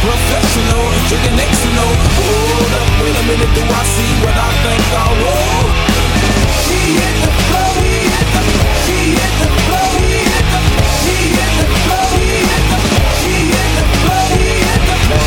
Professional, drinking next to no. Hold up, wait a minute, do I see what I think I will? She hit the flow, he hit the flow, she hit the flow, he hit the flow, she hit the flow, he hit the flow, she hit the flow, he hit the flow.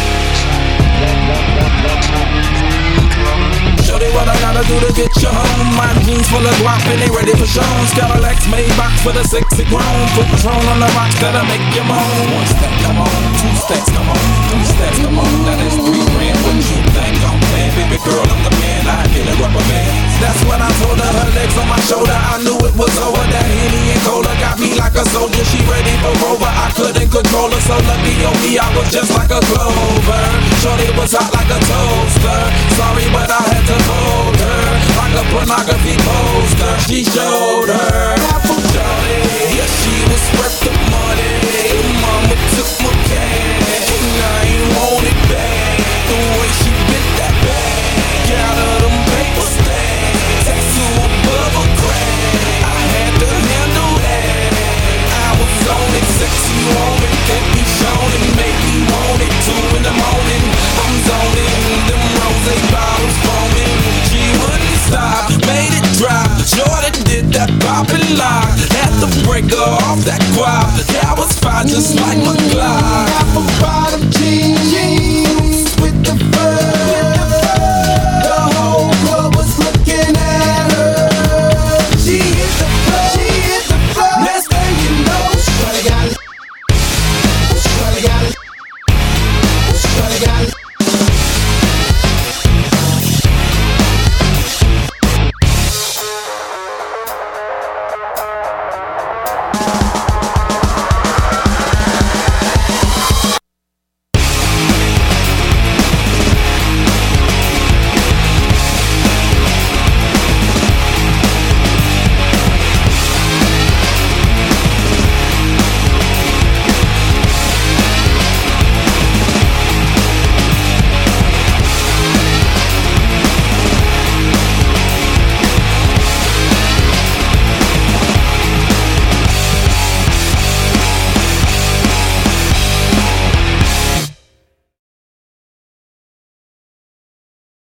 Shorty, what I gotta do to get you home? My jeans full of guap and they ready for shows. Cadillacs made box for the sexy grown. Put Patron on the rocks that'll make you moan. One step, come on. Two steps, come on. Three steps, come on. Now that's $3 grand. What you think I'm playing? Baby girl, I'm the man. I get a rubber band. That's what I told her. Her legs on my shoulder. I knew it was over. That Henny and Cola got me like a soldier. She ready for Rover. I couldn't control her. So lucky on me, I was just like a clover. Shorty was hot like a toaster. Sorry, but I had to hold her like a pornography poster. She showed her apple shorty. Yeah, she was worth the money. Mama took my cash.